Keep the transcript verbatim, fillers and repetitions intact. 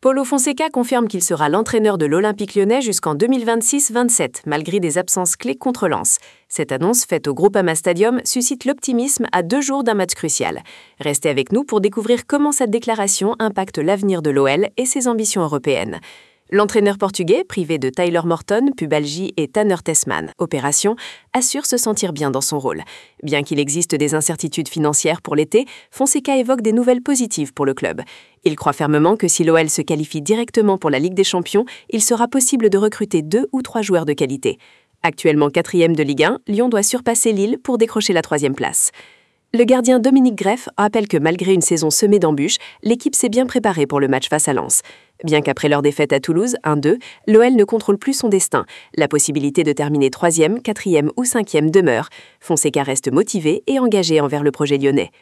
Paulo Fonseca confirme qu'il sera l'entraîneur de l'Olympique lyonnais jusqu'en deux mille vingt-six vingt-sept, malgré des absences clés contre Lens. Cette annonce faite au Groupama Stadium suscite l'optimisme à deux jours d'un match crucial. Restez avec nous pour découvrir comment cette déclaration impacte l'avenir de l'O L et ses ambitions européennes. L'entraîneur portugais, privé de Tyler Morton, Pubalgie et Tanner Tessmann, opération, assure se sentir bien dans son rôle. Bien qu'il existe des incertitudes financières pour l'été, Fonseca évoque des nouvelles positives pour le club. Il croit fermement que si l'O L se qualifie directement pour la Ligue des Champions, il sera possible de recruter deux ou trois joueurs de qualité. Actuellement quatrième de Ligue un, Lyon doit surpasser Lille pour décrocher la troisième place. Le gardien Dominique Greff rappelle que malgré une saison semée d'embûches, l'équipe s'est bien préparée pour le match face à Lens. Bien qu'après leur défaite à Toulouse, un deux, l'O L ne contrôle plus son destin. La possibilité de terminer troisième, quatrième ou cinquième demeure. Fonseca reste motivé et engagé envers le projet lyonnais.